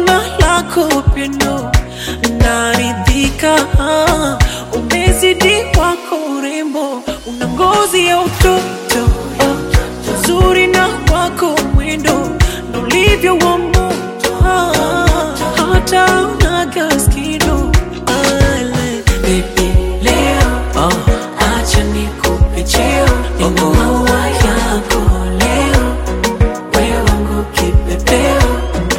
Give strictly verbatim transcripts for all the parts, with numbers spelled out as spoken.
na lako pendo naridhika. Umezidi wako urembo, una ngozi ya utoto, uzuri na wako mwendo na ulivyo wa moto, hata unaga skido. Baby leo acha nikupe cheo, nina maua yako leo, wewe wangu kipepeo.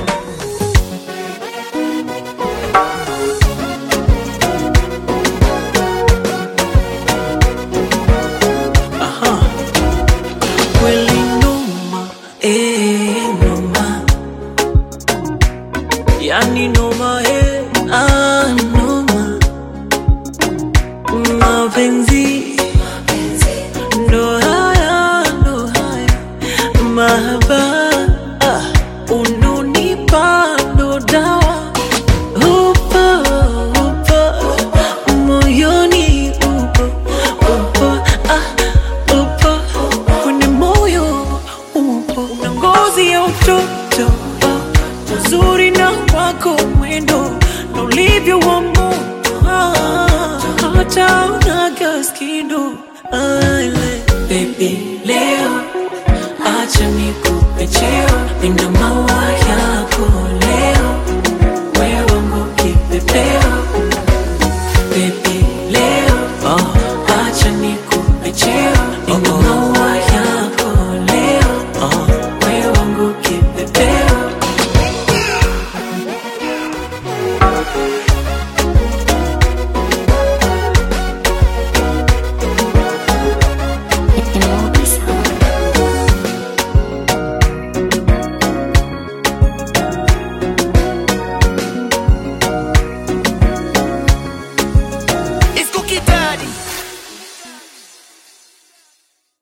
Aha, kweli noma, eh noma, yani noma, eh ah noma. Mapenzi ndo haya, ndo haya mahaba, ah, unonipa ndo dawa. Upo, upo, moyoni upo, upo, ah, upo, kwenye moyo upo. Una ngozi ya utoto, uzuri na wako mwendo na ulivyo wa moto, hata unaga skido. Baby leo acha nikupe cheo, nina